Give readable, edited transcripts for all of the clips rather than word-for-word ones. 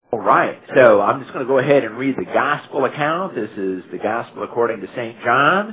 All right, so I'm just going to go ahead and read the gospel account. This is the gospel according to St. John,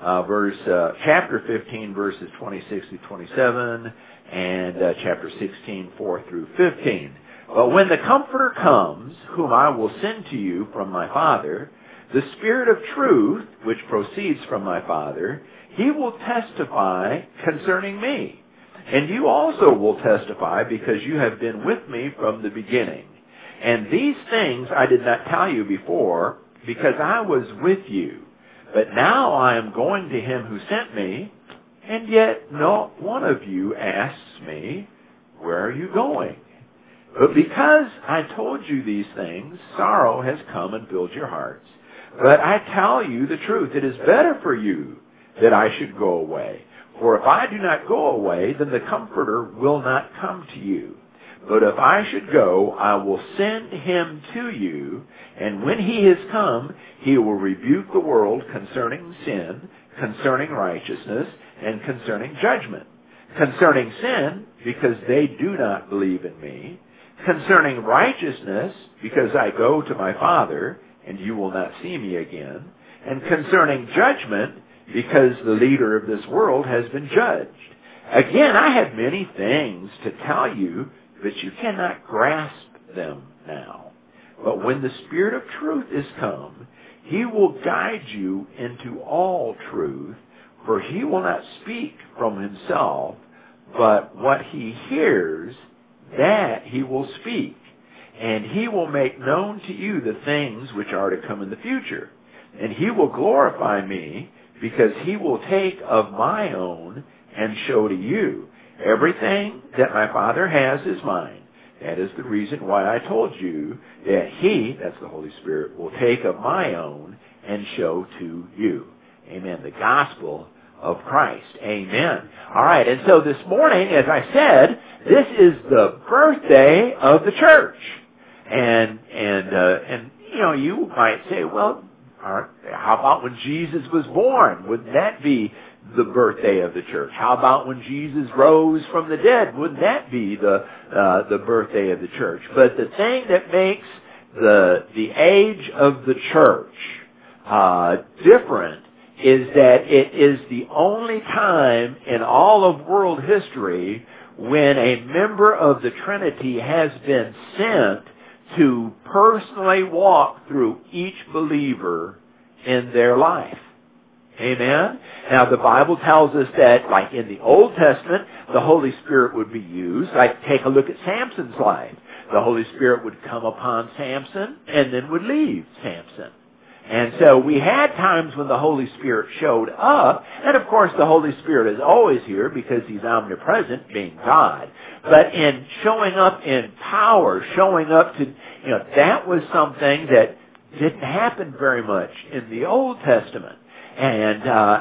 chapter 15, verses 26 through 27, and chapter 16, 4 through 15. But when the Comforter comes, whom I will send to you from my Father, the Spirit of truth, which proceeds from my Father, he will testify concerning me. And you also will testify because you have been with me from the beginning. And these things I did not tell you before, because I was with you. But now I am going to him who sent me, and yet not one of you asks me, where are you going? But because I told you these things, sorrow has come and filled your hearts. But I tell you the truth, it is better for you that I should go away. For if I do not go away, then the Comforter will not come to you. But if I should go, I will send him to you, and when he is come, he will rebuke the world concerning sin, concerning righteousness, and concerning judgment. Concerning sin, because they do not believe in me. Concerning righteousness, because I go to my Father, and you will not see me again. And concerning judgment, because the leader of this world has been judged. Again, I have many things to tell you, but you cannot grasp them now. But when the Spirit of truth is come, he will guide you into all truth, for he will not speak from himself, but what he hears, that he will speak. And he will make known to you the things which are to come in the future. And he will glorify me, because he will take of my own and show to you. Everything that my Father has is mine. That is the reason why I told you that he, that's the Holy Spirit, will take of my own and show to you. Amen. The gospel of Christ. Amen. All right. And so this morning, as I said, this is the birthday of the church. And you know, you might say, well, how about when Jesus was born? Wouldn't that be the birthday of the church? How about when Jesus rose from the dead? Wouldn't that be the birthday of the church? But the thing that makes the age of the church different is that it is the only time in all of world history when a member of the Trinity has been sent to personally walk through each believer in their life. Amen? Now, the Bible tells us that, like in the Old Testament, the Holy Spirit would be used. Like, take a look at Samson's life. The Holy Spirit would come upon Samson and then would leave Samson. And so we had times when the Holy Spirit showed up, and of course the Holy Spirit is always here because he's omnipresent, being God. But in showing up in power, showing up to, you know, that was something that didn't happen very much in the Old Testament. And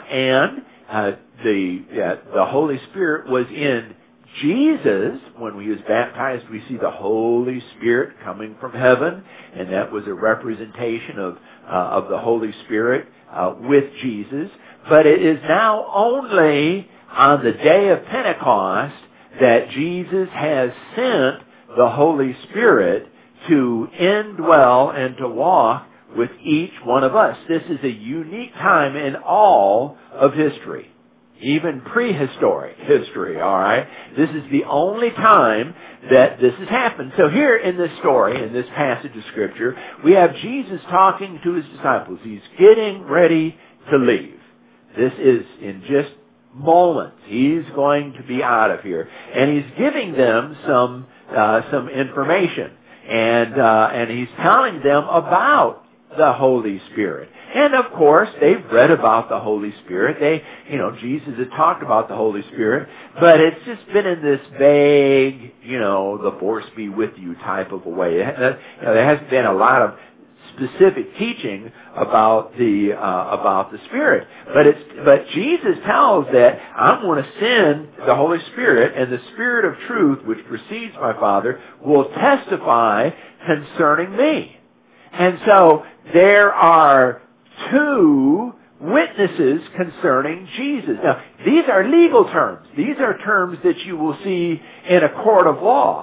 the Holy Spirit was in Jesus. When he was baptized, we see the Holy Spirit coming from heaven, and that was a representation of the Holy Spirit with Jesus. But it is now only on the day of Pentecost that Jesus has sent the Holy Spirit to indwell and to walk with each one of us. This is a unique time in all of history, even prehistoric history, all right? This is the only time that this has happened. So here in this story, in this passage of Scripture, we have Jesus talking to his disciples. He's getting ready to leave. This is in just moments. He's going to be out of here. And he's giving them some information. And he's telling them about the Holy Spirit. And of course, they've read about the Holy Spirit. Jesus had talked about the Holy Spirit, but it's just been in this vague, the force be with you type of a way. There hasn't been a lot of specific teaching about the Spirit. But Jesus tells that I'm going to send the Holy Spirit, and the Spirit of truth, which precedes my Father, will testify concerning me. And so there are two witnesses concerning Jesus. Now, these are legal terms. These are terms that you will see in a court of law.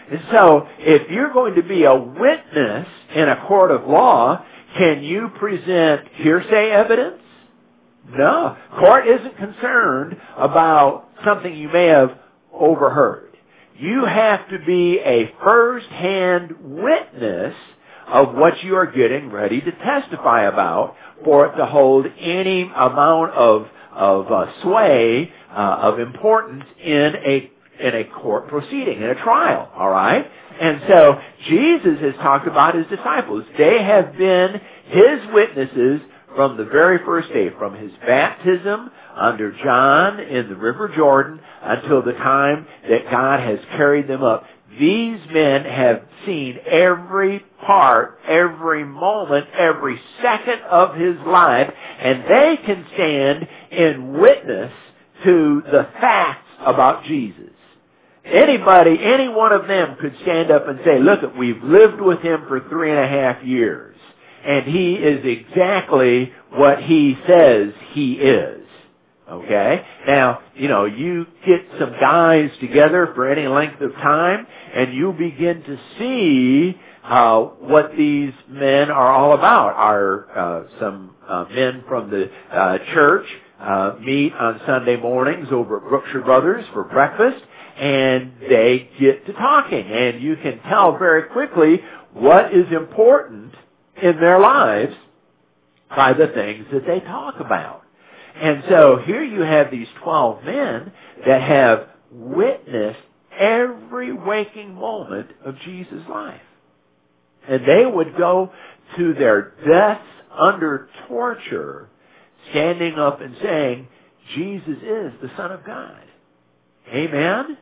And so, if you're going to be a witness in a court of law, can you present hearsay evidence? No. Court isn't concerned about something you may have overheard. You have to be a first-hand witness of what you are getting ready to testify about for it to hold any amount of sway, of importance in a court proceeding, in a trial, all right? And so Jesus has talked about his disciples. They have been his witnesses from the very first day, from his baptism under John in the River Jordan until the time that God has carried them up. These men have seen every part, every moment, every second of his life, and they can stand in witness to the facts about Jesus. Anybody, any one of them could stand up and say, look, we've lived with him for 3.5 years, and he is exactly what he says he is. Okay? Now, you get some guys together for any length of time, and you begin to see what these men are all about. Some men from the church meet on Sunday mornings over at Brookshire Brothers for breakfast, and they get to talking, and you can tell very quickly what is important in their lives by the things that they talk about. And so here you have these 12 men that have witnessed every waking moment of Jesus' life. And they would go to their deaths under torture, standing up and saying, Jesus is the Son of God. Amen?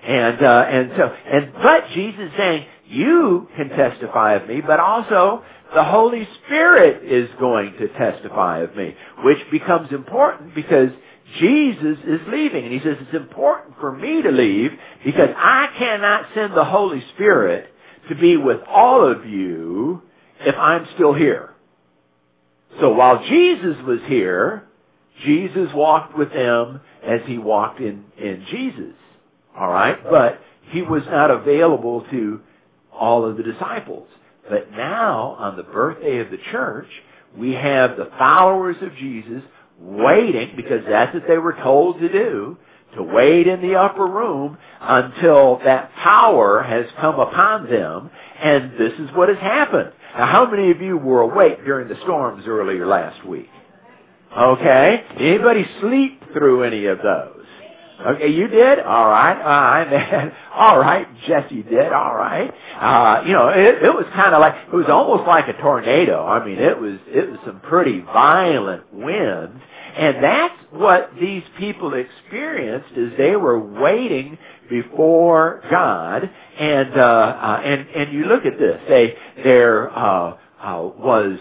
But Jesus is saying, you can testify of me, but also the Holy Spirit is going to testify of me, which becomes important because Jesus is leaving. And he says, it's important for me to leave because I cannot send the Holy Spirit to be with all of you if I'm still here. So while Jesus was here, Jesus walked with them as he walked in Jesus. All right? But he was not available to all of the disciples. But now, on the birthday of the church, we have the followers of Jesus waiting, because that's what they were told to do, to wait in the upper room until that power has come upon them. And this is what has happened. Now, how many of you were awake during the storms earlier last week? Okay. Anybody sleep through any of those? Okay, you did? All right. All right. Jesse did. All right. It was kind of like, it was almost like a tornado. I mean, it was some pretty violent winds. And that's what these people experienced as they were waiting before God. And you look at this. There was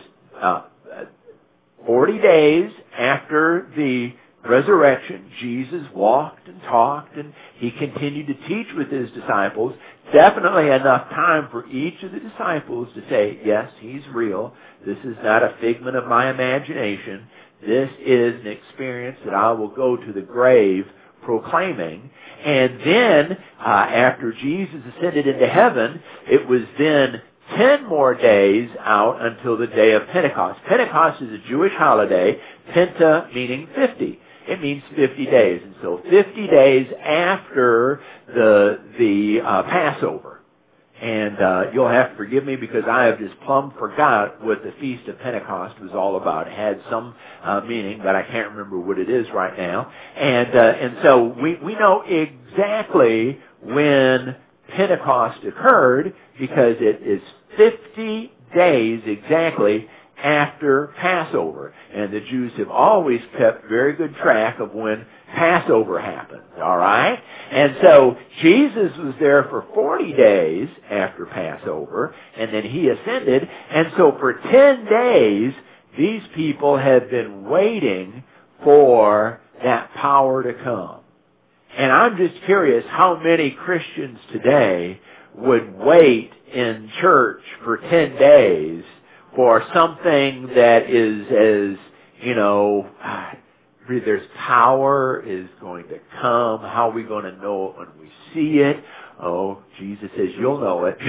40 days after the resurrection, Jesus walked and talked, and he continued to teach with his disciples. Definitely enough time for each of the disciples to say, yes, he's real. This is not a figment of my imagination. This is an experience that I will go to the grave proclaiming. And then, after Jesus ascended into heaven, it was then 10 more days out until the day of Pentecost. Pentecost is a Jewish holiday, Penta meaning 50. It means 50 days. And so 50 days after the Passover. And you'll have to forgive me because I have just plumb forgot what the Feast of Pentecost was all about. It had some meaning, but I can't remember what it is right now. And so we know exactly when Pentecost occurred because it is 50 days exactly after Passover. And the Jews have always kept very good track of when Passover happened. All right? And so Jesus was there for 40 days after Passover, and then he ascended. And so for 10 days, these people had been waiting for that power to come. And I'm just curious how many Christians today would wait in church for 10 days for something that is as, there's power is going to come. How are we going to know it when we see it? Oh, Jesus says you'll know it.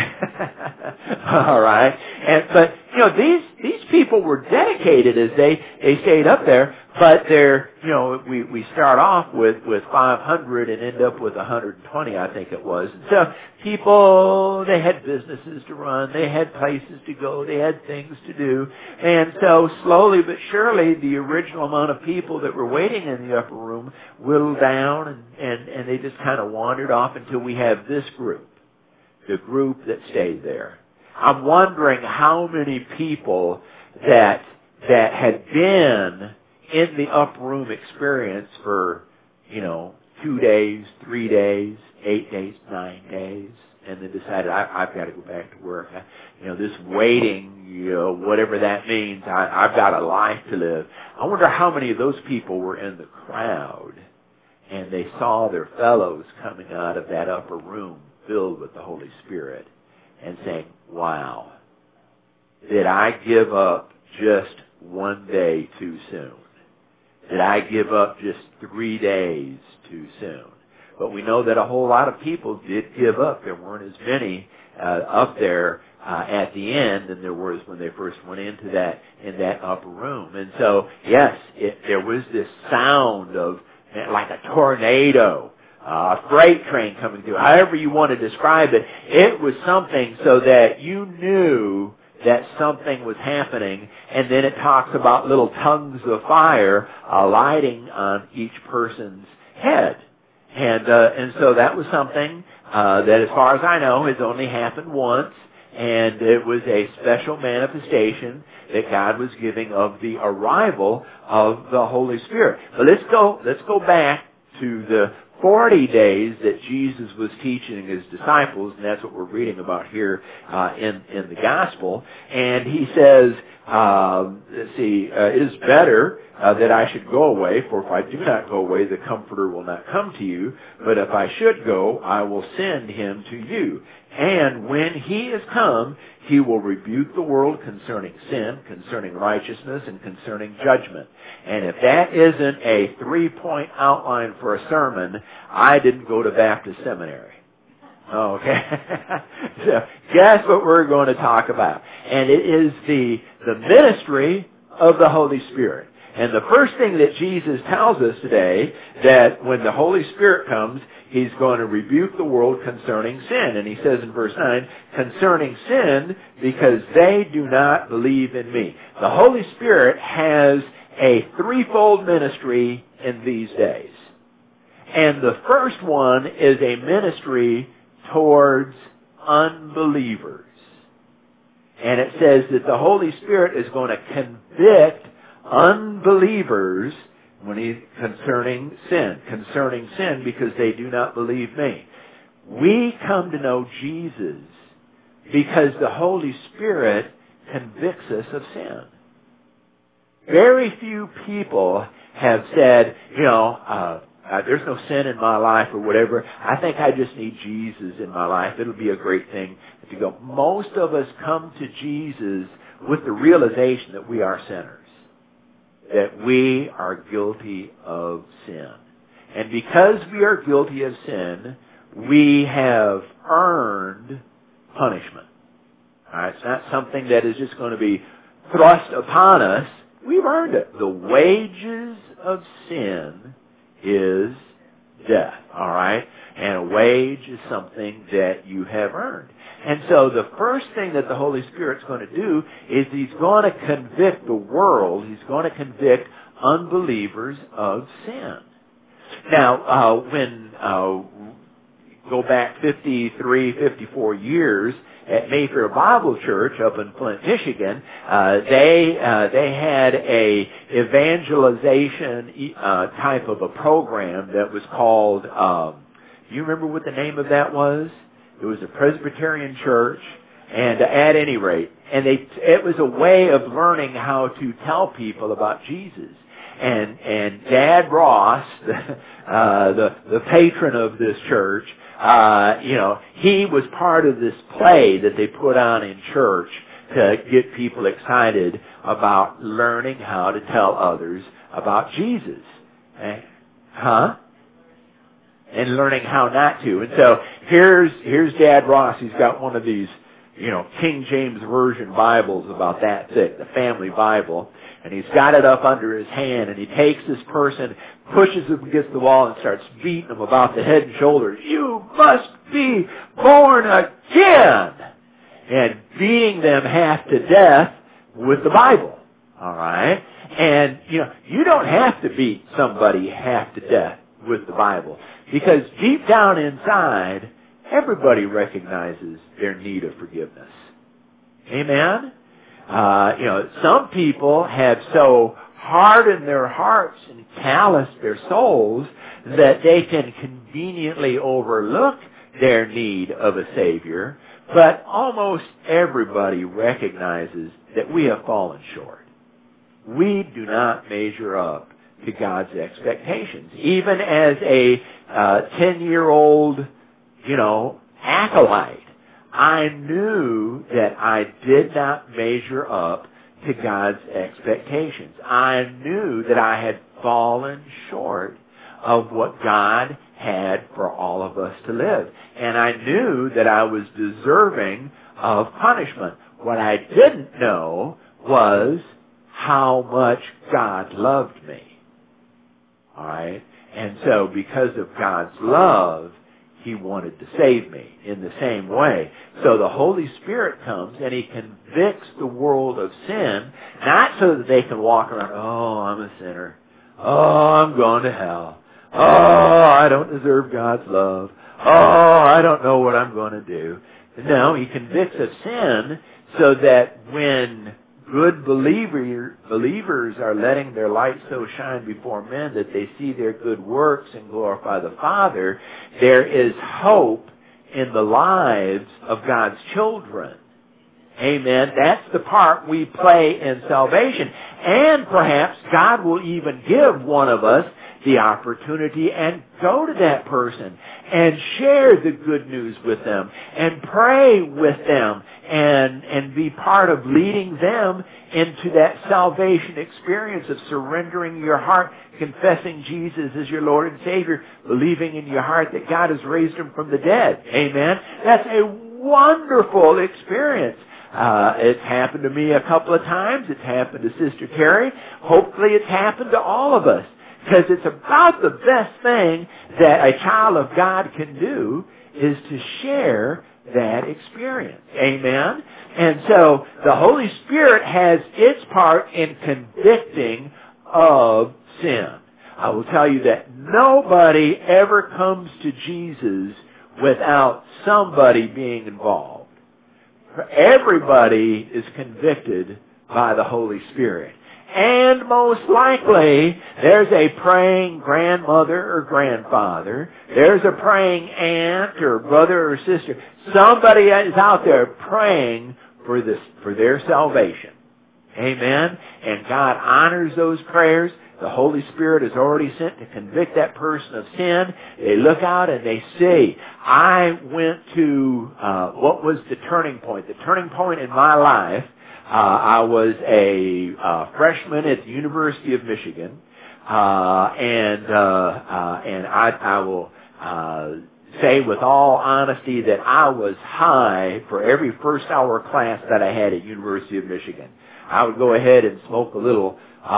All right. But these people were dedicated as they stayed up there, but they're, we start off with 500 and end up with 120, I think it was. And so people, they had businesses to run, they had places to go, they had things to do. And so slowly but surely the original amount of people that were waiting in the upper room whittled down, and they just kind of wandered off until we have this group, the group that stayed there. I'm wondering how many people that had been in the upper room experience for, 2 days, 3 days, 8 days, 9 days, and then decided, I've got to go back to work. This waiting, whatever that means, I've got a life to live. I wonder how many of those people were in the crowd and they saw their fellows coming out of that upper room filled with the Holy Spirit and saying, wow, did I give up just 1 day too soon? Did I give up just 3 days too soon? But we know that a whole lot of people did give up. There weren't as many up there at the end than there was when they first went into that upper room. And so, yes, there was this sound of like a tornado, a freight train coming through, however you want to describe it. It was something so that you knew that something was happening. And then it talks about little tongues of fire alighting on each person's head. And so that was something that, as far as I know, has only happened once. And it was a special manifestation that God was giving of the arrival of the Holy Spirit. But let's go back to the 40 days that Jesus was teaching his disciples, and that's what we're reading about here in the Gospel. And he says, it is better that I should go away, for if I do not go away, the Comforter will not come to you. But if I should go, I will send him to you. And when he is come, he will rebuke the world concerning sin, concerning righteousness, and concerning judgment. And if that isn't a 3-point outline for a sermon, I didn't go to Baptist seminary. Okay. So guess what we're going to talk about. And it is the ministry of the Holy Spirit. And the first thing that Jesus tells us today, that when the Holy Spirit comes, he's going to rebuke the world concerning sin. And he says in verse 9, concerning sin, because they do not believe in me. The Holy Spirit has a threefold ministry in these days. And the first one is a ministry towards unbelievers. And it says that the Holy Spirit is going to convict unbelievers concerning sin because they do not believe me. We come to know Jesus because the Holy Spirit convicts us of sin. Very few people have said, there's no sin in my life or whatever. I think I just need Jesus in my life. It'll be a great thing to go. Most of us come to Jesus with the realization that we are sinners, that we are guilty of sin. And because we are guilty of sin, we have earned punishment. All right, it's not something that is just going to be thrust upon us. We've earned it. The wages of sin is death. All right? And a wage is something that you have earned. And so the first thing that the Holy Spirit's going to do is he's going to convict the world. He's going to convict unbelievers of sin. Now, when go back 53, 54 years at Mayfair Bible Church up in Flint, Michigan, they had a evangelization type of a program that was called, do you remember what the name of that was? It was a Presbyterian church, and at any rate, and it was a way of learning how to tell people about Jesus. And Dad Ross, the patron of this church, he was part of this play that they put on in church to get people excited about learning how to tell others about Jesus. and learning how not to. And so here's Dad Ross. He's got one of these, King James Version Bibles about that thick, the family Bible. And he's got it up under his hand, and he takes this person, pushes him against the wall, and starts beating him about the head and shoulders. You must be born again! And beating them half to death with the Bible. All right? And, you don't have to beat somebody half to death with the Bible. Because deep down inside, everybody recognizes their need of forgiveness. Amen? Some people have so hardened their hearts and calloused their souls that they can conveniently overlook their need of a Savior, but almost everybody recognizes that we have fallen short. We do not measure up to God's expectations. Even as a 10-year-old, acolyte, I knew that I did not measure up to God's expectations. I knew that I had fallen short of what God had for all of us to live. And I knew that I was deserving of punishment. What I didn't know was how much God loved me. All right? And so because of God's love, He wanted to save me in the same way. So the Holy Spirit comes and He convicts the world of sin, not so that they can walk around, oh, I'm a sinner. Oh, I'm going to hell. Oh, I don't deserve God's love. Oh, I don't know what I'm going to do. No, He convicts of sin so that when good believers are letting their light so shine before men that they see their good works and glorify the Father, there is hope in the lives of God's children. Amen. That's the part we play in salvation. And perhaps God will even give one of us the opportunity and go to that person and share the good news with them and pray with them and be part of leading them into that salvation experience of surrendering your heart, confessing Jesus as your Lord and Savior, believing in your heart that God has raised Him from the dead. Amen. That's a wonderful experience. It's happened to me a couple of times. It's happened to Sister Terry. Hopefully it's happened to all of us. Because it's about the best thing that a child of God can do is to share that experience. Amen? And so the Holy Spirit has its part in convicting of sin. I will tell you that nobody ever comes to Jesus without somebody being involved. Everybody is convicted by the Holy Spirit. And most likely, there's a praying grandmother or grandfather. There's a praying aunt or brother or sister. Somebody is out there praying for their salvation. Amen? And God honors those prayers. The Holy Spirit is already sent to convict that person of sin. They look out and they see. I went to, what was the turning point? The turning point in my life, I was a freshman at the University of Michigan, and I will say with all honesty that I was high for every first hour class that I had at University of Michigan. I would go ahead and smoke a little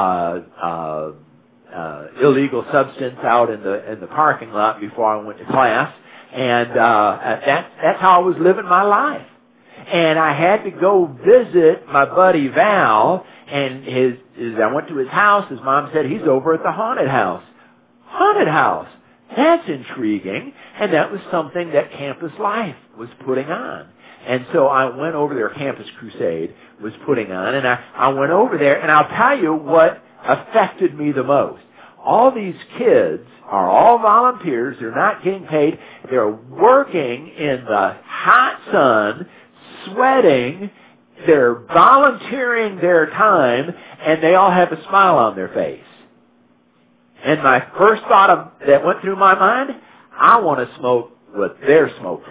illegal substance out in the parking lot before I went to class, and that's how I was living my life. And I had to go visit my buddy Val, and I went to his house. His mom said, he's over at the haunted house. Haunted house. That's intriguing. And that was something that Campus Life was putting on. And so I went over there, Campus Crusade was putting on, and I went over there, and I'll tell you what affected me the most. All these kids are all volunteers. They're not getting paid. They're working in the hot sun, sweating, they're volunteering their time, and they all have a smile on their face. And my first thought that went through my mind, I want to smoke what they're smoking.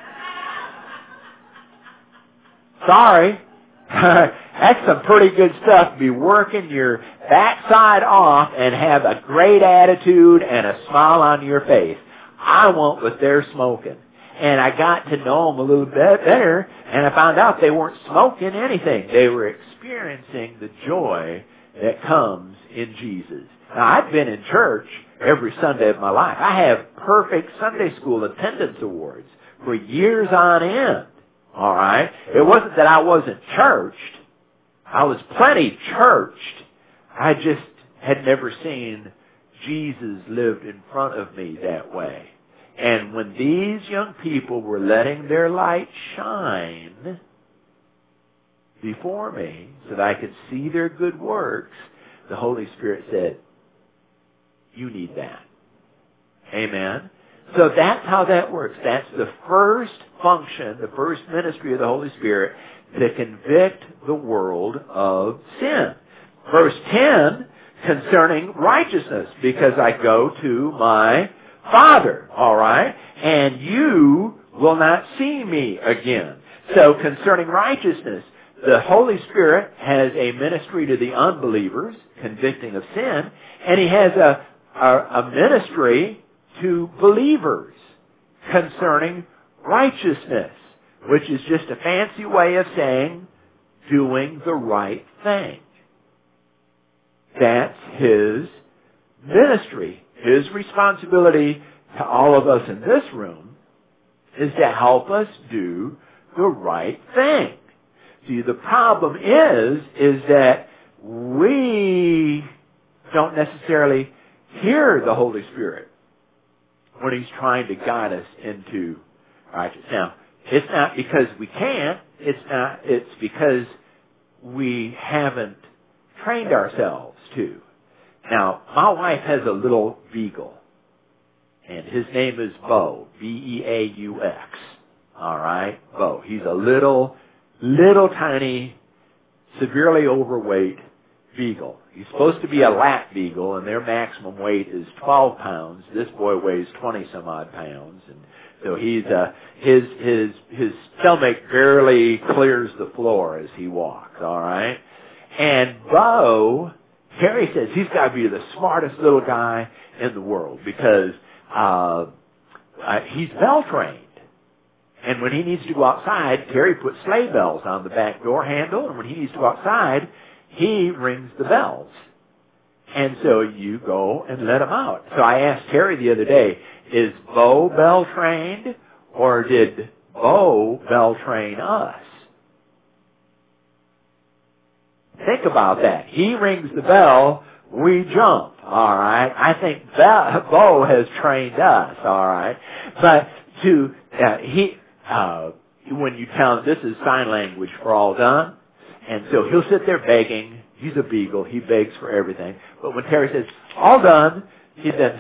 Sorry. That's some pretty good stuff. Be working your backside off and have a great attitude and a smile on your face. I want what they're smoking. And I got to know them a little bit better, and I found out they weren't smoking anything. They were experiencing the joy that comes in Jesus. Now, I've been in church every Sunday of my life. I have perfect Sunday school attendance awards for years on end. All right? It wasn't that I wasn't churched. I was plenty churched. I just had never seen Jesus lived in front of me that way. And when these young people were letting their light shine before me so that I could see their good works, the Holy Spirit said, you need that. Amen? So that's how that works. That's the first function, the first ministry of the Holy Spirit, to convict the world of sin. Verse 10, concerning righteousness, because I go to my Father, all right? And you will not see me again. So concerning righteousness, the Holy Spirit has a ministry to the unbelievers, convicting of sin, and He has a ministry to believers concerning righteousness, which is just a fancy way of saying doing the right thing. That's His ministry. His responsibility to all of us in this room is to help us do the right thing. See, the problem is that we don't necessarily hear the Holy Spirit when He's trying to guide us into righteousness. Now, it's not because we can't. It's because we haven't trained ourselves to. Now, my wife has a little beagle, and his name is Bo, B-E-A-U-X. All right, Bo. He's a little tiny, severely overweight beagle. He's supposed to be a lap beagle, and their maximum weight is 12 pounds. This boy weighs 20-some-odd pounds, and so he's his stomach barely clears the floor as he walks. All right, and Bo, Terry says he's got to be the smartest little guy in the world because he's bell trained. And when he needs to go outside, Terry puts sleigh bells on the back door handle, and when he needs to go outside, he rings the bells. And so you go and let him out. So I asked Terry the other day, is Bo bell trained, or did Bo bell train us? Think about that. He rings the bell, we jump, all right? I think Bo has trained us, all right? But when you tell him this is sign language for all done, and so he'll sit there begging. He's a beagle. He begs for everything. But when Terry says, all done, he says,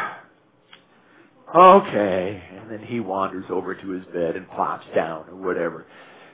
okay. And then he wanders over to his bed and plops down or whatever.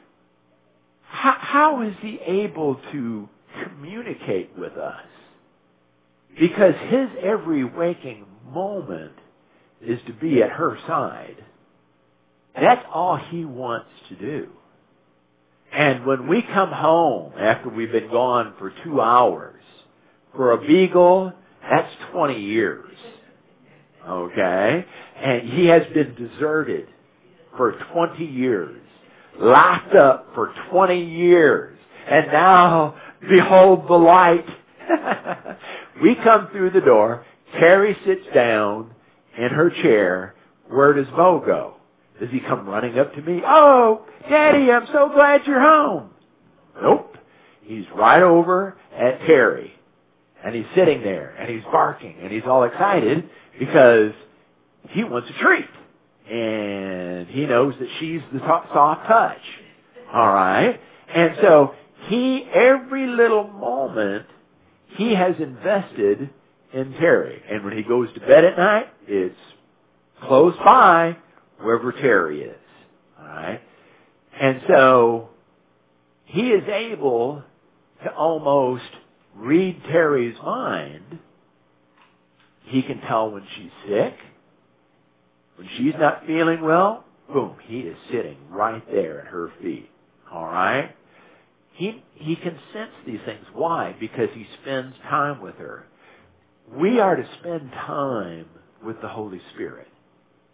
How is he able to communicate with us? Because his every waking moment is to be at her side. That's all he wants to do. And when we come home after we've been gone for 2 hours, for a beagle, that's 20 years. Okay? And he has been deserted for 20 years. Locked up for 20 years. And now, behold the light. We come through the door. Terry sits down in her chair. Where does Bo go? Does he come running up to me? Oh, Daddy, I'm so glad you're home. Nope. He's right over at Terry. And he's sitting there. And he's barking. And he's all excited because he wants a treat. And he knows that she's the soft touch. All right? And so every little moment, he has invested in Terry. And when he goes to bed at night, it's close by wherever Terry is. All right? And so he is able to almost read Terry's mind. He can tell when she's sick. When she's not feeling well, boom, he is sitting right there at her feet. All right? He can sense these things. Why? Because he spends time with her. We are to spend time with the Holy Spirit.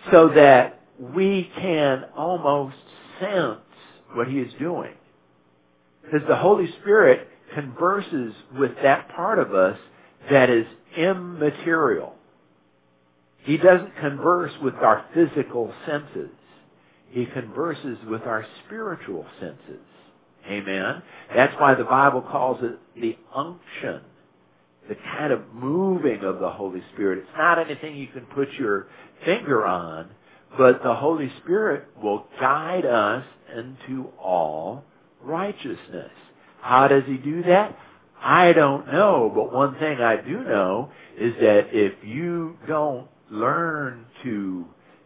so that we can almost sense what He is doing. Because the Holy Spirit converses with that part of us that is immaterial. He doesn't converse with our physical senses. He converses with our spiritual senses. Amen? That's why the Bible calls it the unction, the kind of moving of the Holy Spirit. It's not anything you can put your finger on, but the Holy Spirit will guide us into all righteousness. How does He do that? I don't know, but one thing I do know is that if you don't learn to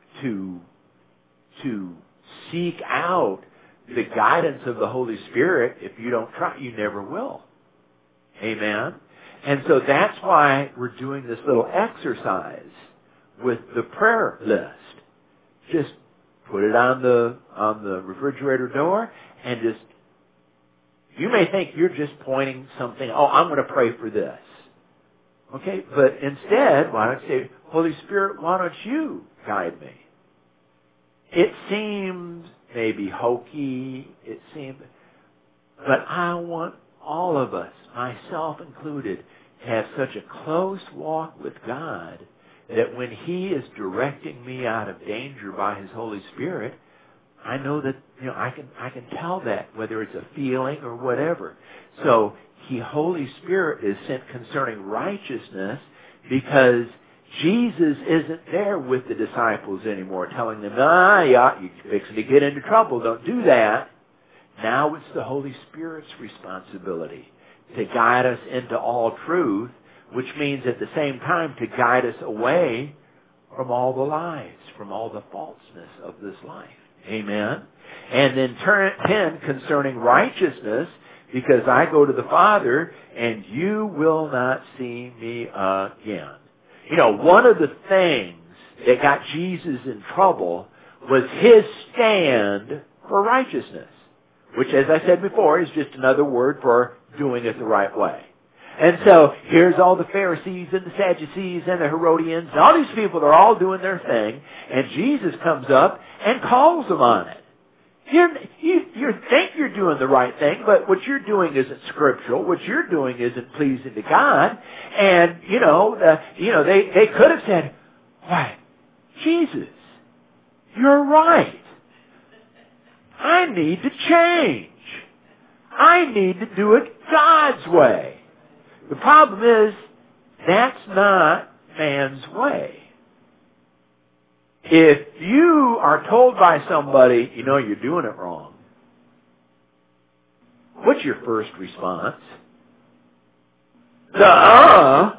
seek out the guidance of the Holy Spirit, if you don't try, you never will. Amen? And so that's why we're doing this little exercise with the prayer list. Just put it on the refrigerator door and just, you may think you're just pointing something, oh, I'm going to pray for this. Okay, but instead, why don't you say, Holy Spirit, why don't you guide me? It seems maybe hokey, but I want all of us, myself included, to have such a close walk with God that when He is directing me out of danger by His Holy Spirit, I know that, I can tell that, whether it's a feeling or whatever. So, Holy Spirit is sent concerning righteousness because Jesus isn't there with the disciples anymore telling them, you're fixing to get into trouble, don't do that. Now it's the Holy Spirit's responsibility to guide us into all truth, which means at the same time to guide us away from all the lies, from all the falseness of this life. Amen? And then 10, concerning righteousness, because I go to the Father, and you will not see me again. One of the things that got Jesus in trouble was His stand for righteousness, which, as I said before, is just another word for doing it the right way. And so, here's all the Pharisees and the Sadducees and the Herodians, and all these people, they're all doing their thing, and Jesus comes up and calls them on it. You think you're doing the right thing, but what you're doing isn't scriptural. What you're doing isn't pleasing to God. And, they could have said, why, Jesus, you're right. I need to change. I need to do it God's way. The problem is, that's not man's way. If you are told by somebody, you're doing it wrong, what's your first response? What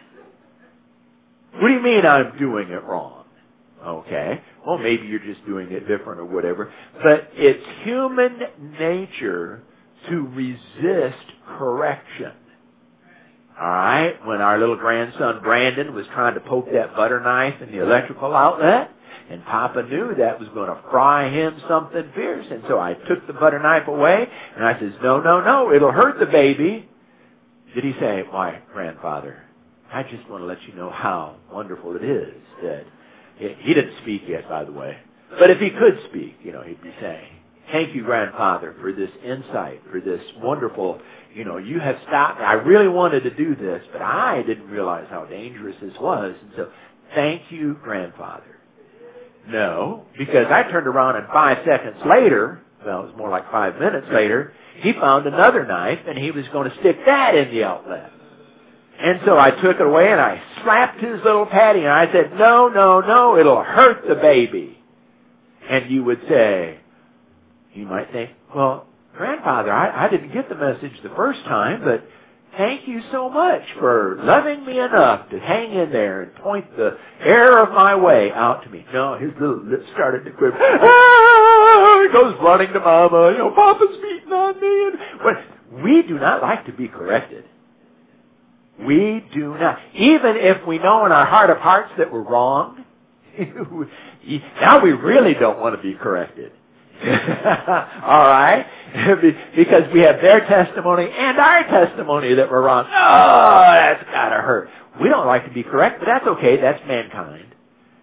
do you mean I'm doing it wrong? Okay. Well, maybe you're just doing it different or whatever. But it's human nature to resist correction. All right? When our little grandson Brandon was trying to poke that butter knife in the electrical outlet, and Papa knew that was going to fry him something fierce. And so I took the butter knife away, and I says, no, it'll hurt the baby. Did he say, why, grandfather, I just want to let you know how wonderful it is that... He didn't speak yet, by the way. But if he could speak, he'd be saying, thank you, grandfather, for this insight, for this wonderful, you have stopped me. I really wanted to do this, but I didn't realize how dangerous this was. And so, thank you, grandfather. No, because I turned around and 5 seconds later, well, it was more like 5 minutes later, he found another knife and he was going to stick that in the outlet. And so I took it away and I slapped his little patty and I said, no, it'll hurt the baby. And you would say, you might think, well, grandfather, I didn't get the message the first time, but thank you so much for loving me enough to hang in there and point the error of my way out to me. No, his little lips started to quiver. He goes running to Mama, Papa's beating on me. But we do not like to be corrected. We do not. Even if we know in our heart of hearts that we're wrong, now we really don't want to be corrected. All right? Because we have their testimony and our testimony that we're wrong. Oh, that's got to hurt. We don't like to be correct, but that's okay. That's mankind.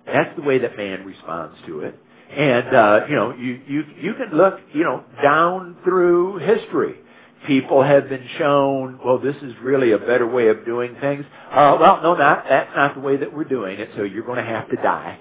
That's the way that man responds to it. And, you can look, down through history. People have been shown, well, this is really a better way of doing things. No, that's not the way that we're doing it, so you're going to have to die.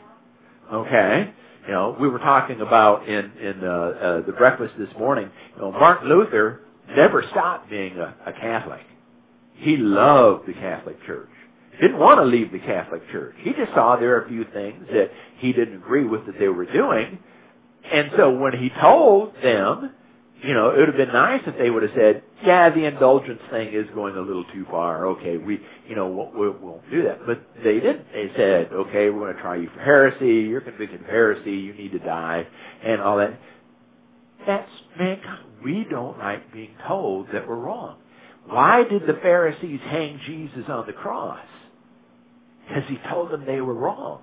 Okay? We were talking about in the breakfast this morning, Martin Luther never stopped being a Catholic. He loved the Catholic Church. Didn't want to leave the Catholic Church. He just saw there are a few things that he didn't agree with that they were doing. And so when he told them, it would have been nice if they would have said, yeah, the indulgence thing is going a little too far. Okay, we won't do that. But they didn't. They said, okay, we're going to try you for heresy. You're convicted of heresy. You need to die. And all that. That's mankind. We don't like being told that we're wrong. Why did the Pharisees hang Jesus on the cross? Because he told them they were wrong.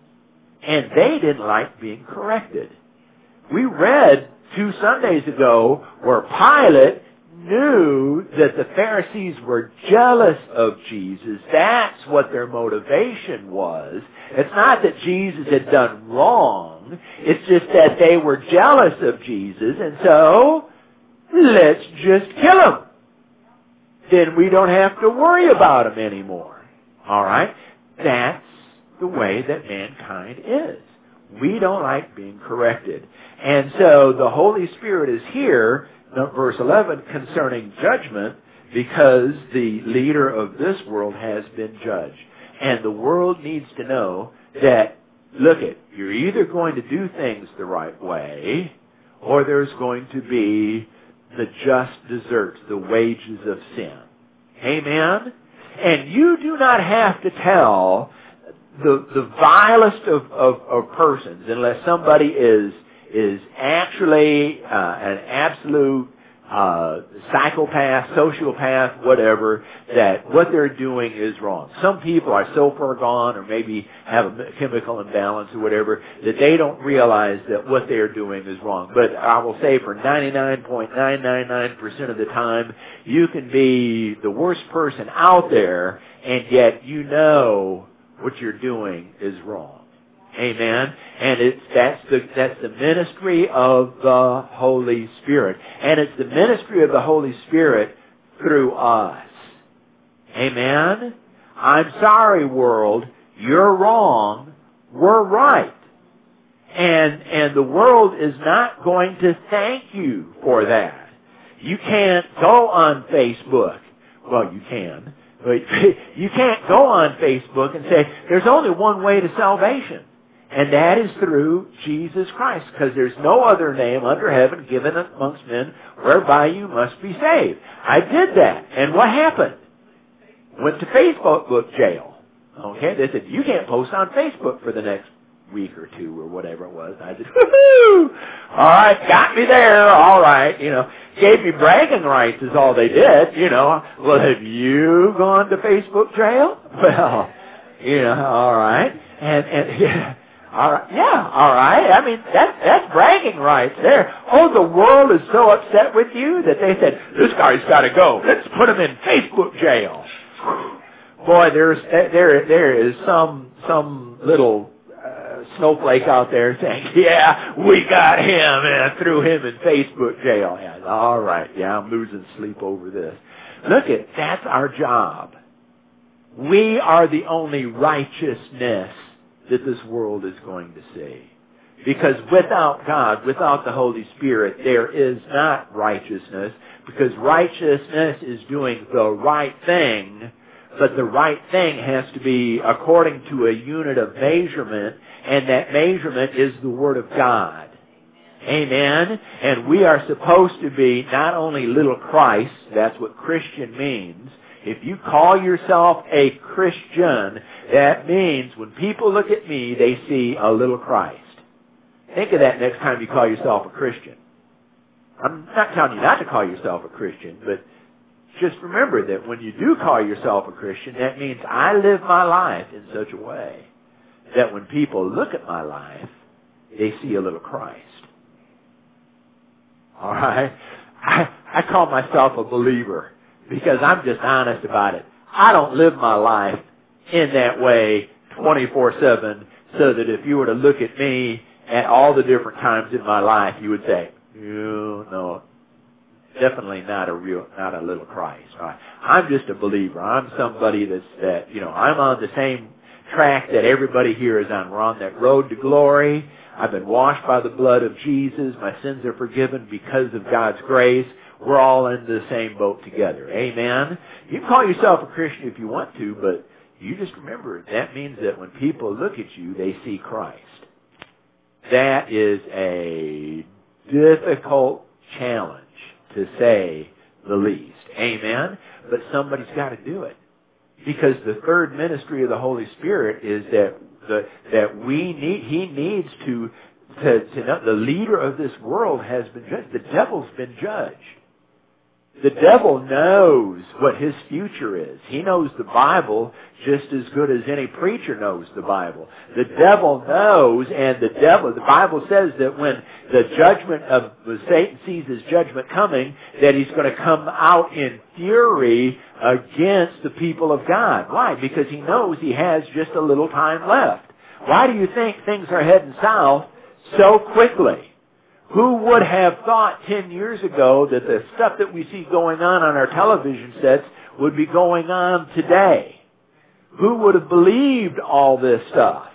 And they didn't like being corrected. We read 2 Sundays ago where Pilate knew that the Pharisees were jealous of Jesus. That's what their motivation was. It's not that Jesus had done wrong. It's just that they were jealous of Jesus, and so let's just kill him. Then we don't have to worry about him anymore. All right? That's the way that mankind is. We don't like being corrected. And so the Holy Spirit is here, verse 11, concerning judgment, because the leader of this world has been judged. And the world needs to know that, look it, you're either going to do things the right way, or there's going to be the just deserts, the wages of sin. Amen? And you do not have to tell the vilest of persons, unless somebody is actually an absolute psychopath, sociopath, whatever, that what they're doing is wrong. Some people are so far gone, or maybe have a chemical imbalance or whatever, that they don't realize that what they're doing is wrong. But I will say for 99.999% of the time, you can be the worst person out there, and yet you know what you're doing is wrong. Amen. And that's the ministry of the Holy Spirit. And it's the ministry of the Holy Spirit through us. Amen. I'm sorry, world. You're wrong. We're right. And the world is not going to thank you for that. You can't go on Facebook. Well, you can. But you can't go on Facebook and say, there's only one way to salvation. And that is through Jesus Christ, because there's no other name under heaven given amongst men whereby you must be saved. I did that. And what happened? Went to Facebook jail. Okay? They said, you can't post on Facebook for the next week or 2 or whatever it was. I said, woohoo! All right, got me there. All right, gave me bragging rights is all they did. Well, have you gone to Facebook jail? Well, all right, and yeah. All right. Yeah, all right. I mean, that's bragging rights there. Oh, the world is so upset with you that they said, this guy's got to go. Let's put him in Facebook jail. Boy, there is some little snowflake out there saying, yeah, we got him and threw him in Facebook jail. Yeah, all right. Yeah, I'm losing sleep over this. Look, that's our job. We are the only righteousness that this world is going to see. Because without God, without the Holy Spirit, there is not righteousness. Because righteousness is doing the right thing, but the right thing has to be according to a unit of measurement, and that measurement is the Word of God. Amen? And we are supposed to be not only little Christ, that's what Christian means. If you call yourself a Christian, that means when people look at me, they see a little Christ. Think of that next time you call yourself a Christian. I'm not telling you not to call yourself a Christian, but just remember that when you do call yourself a Christian, that means I live my life in such a way that when people look at my life, they see a little Christ. All right? I call myself a believer because I'm just honest about it. I don't live my life in that way 24/7, So that if you were to look at me at all the different times in my life, you would say, you know, definitely not a little Christ. Right? I'm just a believer. I'm somebody I'm on the same track that everybody here is on. We're on that road to glory. I've been washed by the blood of Jesus. My sins are forgiven because of God's grace. We're all in the same boat together. Amen? You can call yourself a Christian if you want to, but you just remember, that means that when people look at you, they see Christ. That is a difficult challenge, to say the least. Amen? But somebody's got to do it. Because the third ministry of the Holy Spirit is He needs to know the leader of this world has been judged. The devil's been judged. The devil knows what his future is. He knows the Bible just as good as any preacher knows the Bible. The devil knows, and the Bible says that when Satan sees his judgment coming, that he's going to come out in fury against the people of God. Why? Because he knows he has just a little time left. Why do you think things are heading south so quickly? Who would have thought 10 years ago that the stuff that we see going on our television sets would be going on today? Who would have believed all this stuff?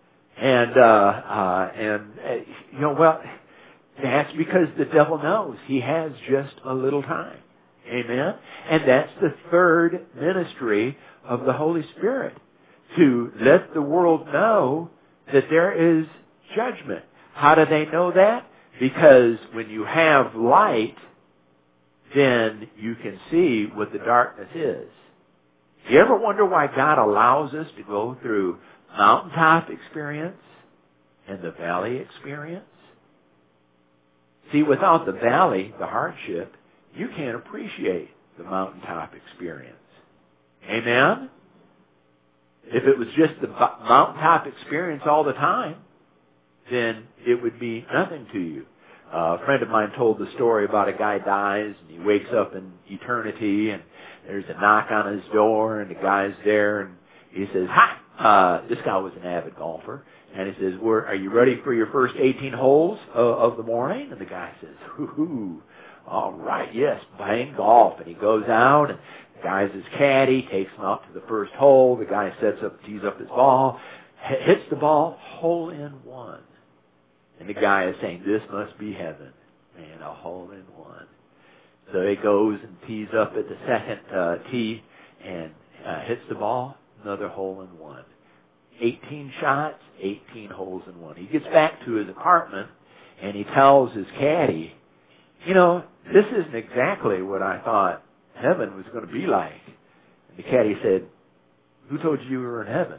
Well, that's because the devil knows he has just a little time. Amen? And that's the third ministry of the Holy Spirit, to let the world know that there is judgment. How do they know that? Because when you have light, then you can see what the darkness is. You ever wonder why God allows us to go through mountaintop experience and the valley experience? See, without the valley, the hardship, you can't appreciate the mountaintop experience. Amen? If it was just the mountaintop experience all the time, then it would be nothing to you. A friend of mine told the story about a guy dies and he wakes up in eternity and there's a knock on his door and the guy's there and he says, "Hi!" This guy was an avid golfer. And he says, "Are you ready for your first 18 holes of the morning?" And the guy says, "Hoo-hoo, all right, yes, playing golf." And he goes out and the guy's his caddy, takes him out to the first hole. The guy tees up his ball, hits the ball, hole in one. And the guy is saying, "This must be heaven." Man, a hole in one. So he goes and tees up at the second tee and hits the ball, another hole in one. 18 shots, 18 holes in one. He gets back to his apartment and he tells his caddy, "This isn't exactly what I thought heaven was going to be like." And the caddy said, "Who told you were in heaven?"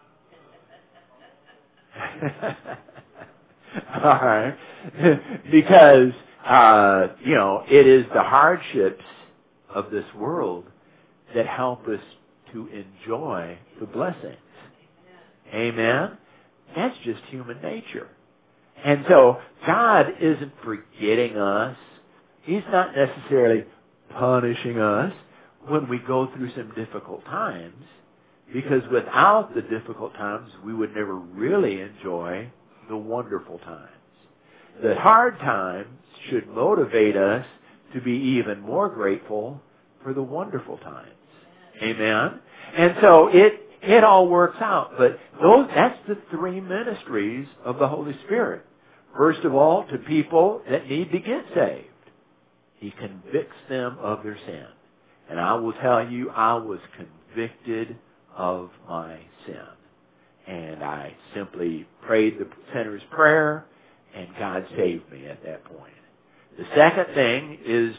All right. Because, it is the hardships of this world that help us to enjoy the blessings. Amen? That's just human nature. And so, God isn't forgetting us. He's not necessarily punishing us when we go through some difficult times, because without the difficult times, we would never really enjoy the wonderful times. The hard times should motivate us to be even more grateful for the wonderful times. Amen? And so it all works out. But that's the three ministries of the Holy Spirit. First of all, to people that need to get saved. He convicts them of their sin. And I will tell you, I was convicted of my sin. And I simply prayed the sinner's prayer, and God saved me at that point. The second thing is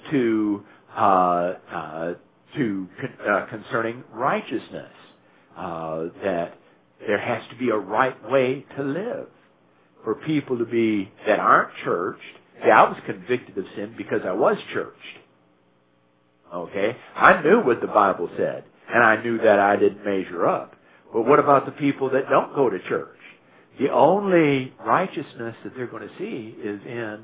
concerning righteousness, that there has to be a right way to live. For people that aren't churched. See, I was convicted of sin because I was churched. Okay? I knew what the Bible said, and I knew that I didn't measure up. But what about the people that don't go to church? The only righteousness that they're going to see is in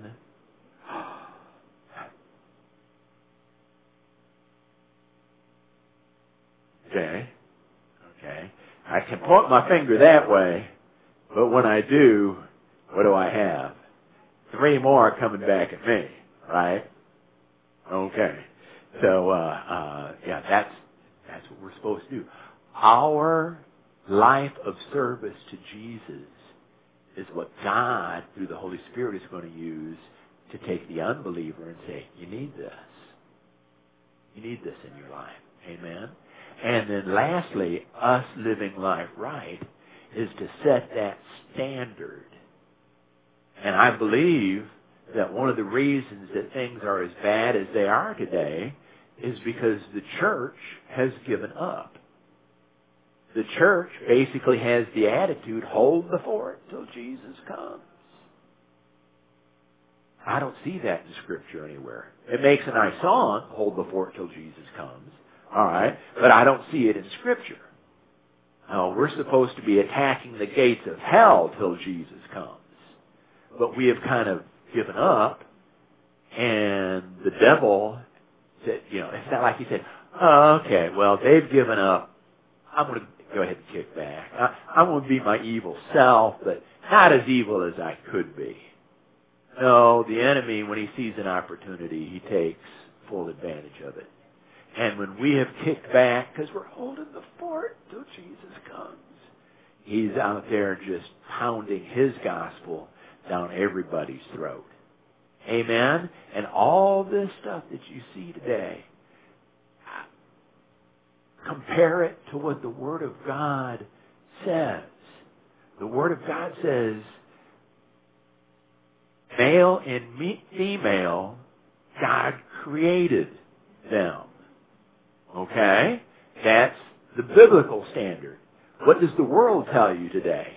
Okay. I can point my finger that way, But when I do, what do I have? 3 more coming back at me, right? Okay. So, yeah, that's what we're supposed to do. Our life of service to Jesus is what God, through the Holy Spirit, is going to use to take the unbeliever and say, you need this. You need this in your life. Amen? And then lastly, us living life right is to set that standard. And I believe that one of the reasons that things are as bad as they are today is because the church has given up. The church basically has the attitude, hold the fort till Jesus comes. I don't see that in Scripture anywhere. It makes a nice song, hold the fort till Jesus comes. All right, but I don't see it in Scripture. No, we're supposed to be attacking the gates of hell till Jesus comes. But we have kind of given up, and the devil said, it's not like he said, oh, okay, well, they've given up. I'm going to go ahead and kick back. I'm going to be my evil self, but not as evil as I could be. No, the enemy, when he sees an opportunity, he takes full advantage of it. And when we have kicked back, because we're holding the fort till Jesus comes, he's out there just pounding his gospel down everybody's throat. Amen? And all this stuff that you see today, compare it to what the Word of God says. The Word of God says, male and female, God created them. Okay? That's the biblical standard. What does the world tell you today?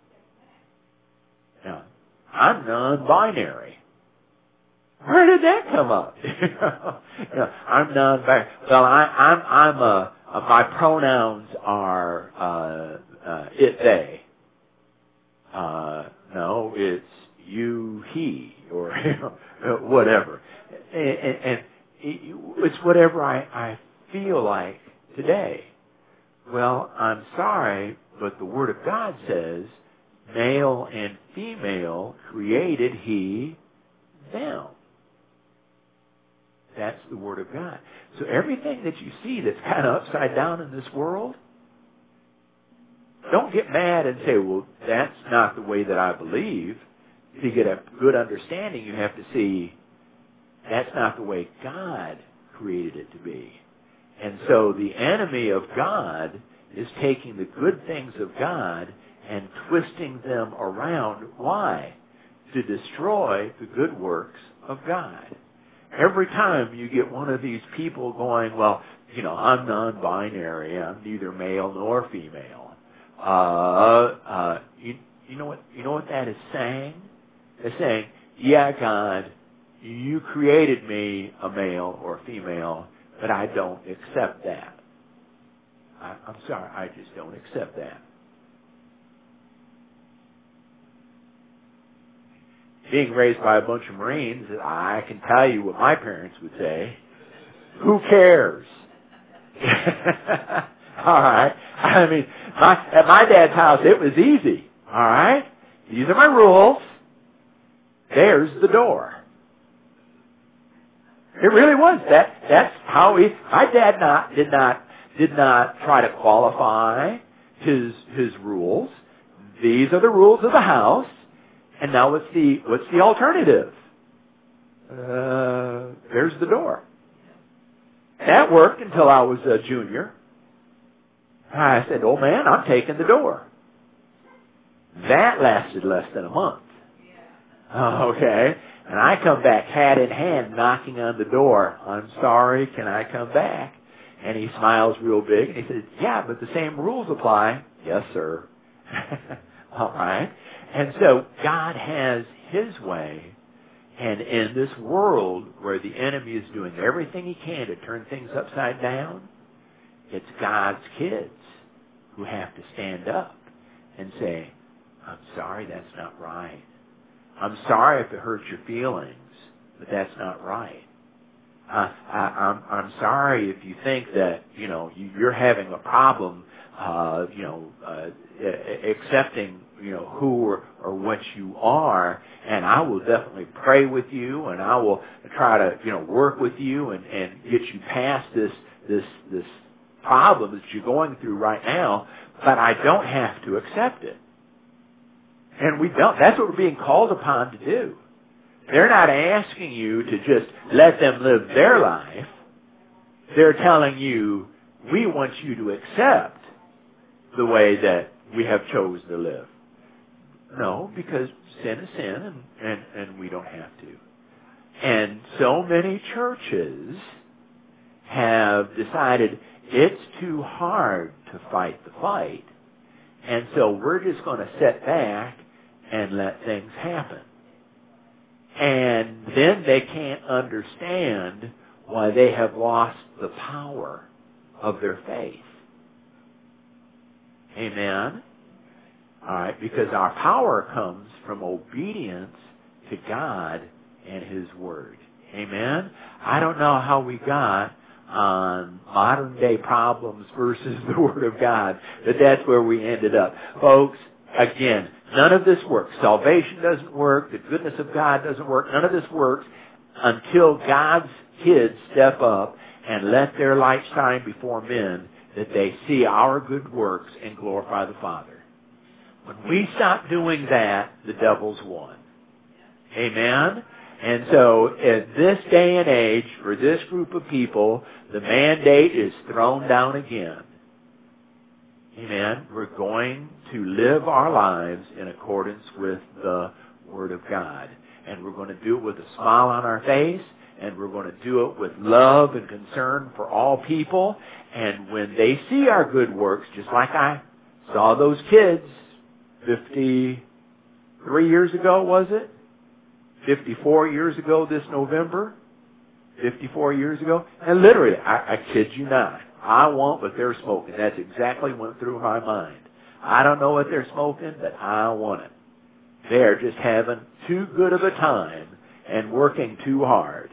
Now, I'm non-binary. Where did that come up? I'm non-binary. Well, my pronouns are it, they. No, it's you, he, or whatever. And it's whatever I feel like today. Well, I'm sorry, but the Word of God says, male and female created he them. That's the Word of God. So everything that you see that's kind of upside down in this world, don't get mad and say, well, that's not the way that I believe. To get a good understanding, you have to see that's not the way God created it to be. And so the enemy of God is taking the good things of God and twisting them around. Why? To destroy the good works of God. Every time you get one of these people going, well, I'm non-binary, I'm neither male nor female. You know what that is saying? It's saying, yeah, God, you created me a male or a female, but I don't accept that. I'm sorry, I just don't accept that. Being raised by a bunch of Marines, I can tell you what my parents would say. Who cares? All right. I mean, at my dad's house, it was easy. All right. These are my rules. There's the door. It really was. That's how my dad did not try to qualify his rules. These are the rules of the house. And now what's the alternative? There's the door. That worked until I was a junior. I said, oh man, I'm taking the door. That lasted less than a month. Okay. And I come back hat in hand knocking on the door. I'm sorry, can I come back? And he smiles real big and he says, yeah, but the same rules apply. Yes, sir. All right. And so God has his way. And in this world where the enemy is doing everything he can to turn things upside down, it's God's kids who have to stand up and say, I'm sorry, that's not right. I'm sorry if it hurts your feelings, but that's not right. I'm sorry if you think that, you're having a problem, accepting, who or what you are, and I will definitely pray with you, and I will try to, work with you and get you past this problem that you're going through right now, but I don't have to accept it. And we don't. That's what we're being called upon to do. They're not asking you to just let them live their life. They're telling you, we want you to accept the way that we have chosen to live. No, because sin is sin, and we don't have to. And so many churches have decided it's too hard to fight the fight, and so we're just going to sit back and let things happen. And then they can't understand why they have lost the power of their faith. Amen? All right, because our power comes from obedience to God and His Word. Amen? I don't know how we got on modern day problems versus the Word of God, but that's where we ended up. Folks, again, none of this works. Salvation doesn't work. The goodness of God doesn't work. None of this works until God's kids step up and let their light shine before men, that they see our good works and glorify the Father. When we stop doing that, the devil's won. Amen? And so, at this day and age, for this group of people, the mandate is thrown down again. Amen? We're going to live our lives in accordance with the Word of God. And we're going to do it with a smile on our face, and we're going to do it with love and concern for all people. And when they see our good works, just like I saw those kids 53 years ago, was it? 54 years ago this November? 54 years ago? And literally, I kid you not, I want what they're smoking. That's exactly what went through my mind. I don't know what they're smoking, but I want it. They're just having too good of a time and working too hard.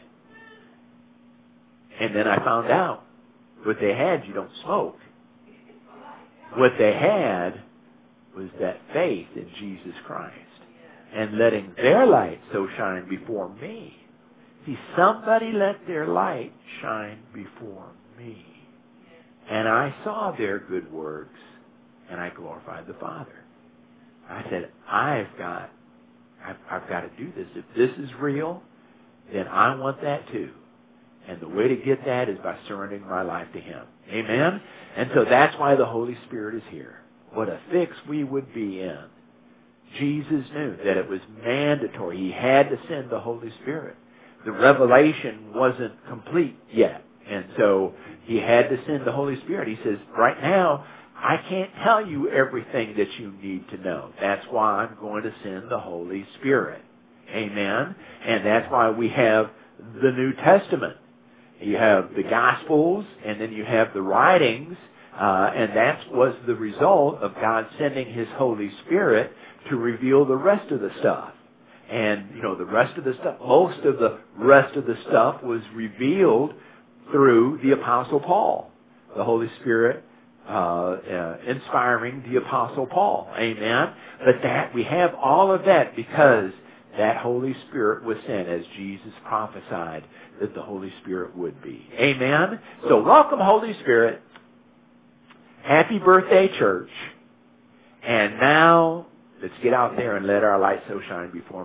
And then I found out what they had, you don't smoke. What they had was that faith in Jesus Christ and letting their light so shine before me. See, somebody let their light shine before me. And I saw their good works, and I glorified the Father. I said, I've got to do this. If this is real, then I want that too. And the way to get that is by surrendering my life to Him. Amen? And so that's why the Holy Spirit is here. What a fix we would be in. Jesus knew that it was mandatory. He had to send the Holy Spirit. The revelation wasn't complete yet. And so He had to send the Holy Spirit. He says, right now, I can't tell you everything that you need to know. That's why I'm going to send the Holy Spirit. Amen? And that's why we have the New Testament. You have the Gospels, and then you have the writings, and that was the result of God sending His Holy Spirit to reveal the rest of the stuff. And, the rest of the stuff, most of the rest of the stuff was revealed through the Apostle Paul. The Holy Spirit inspiring the Apostle Paul. Amen? But we have all of that because that Holy Spirit was sent as Jesus prophesied that the Holy Spirit would be. Amen? So welcome, Holy Spirit. Happy birthday, church. And now, let's get out there and let our light so shine before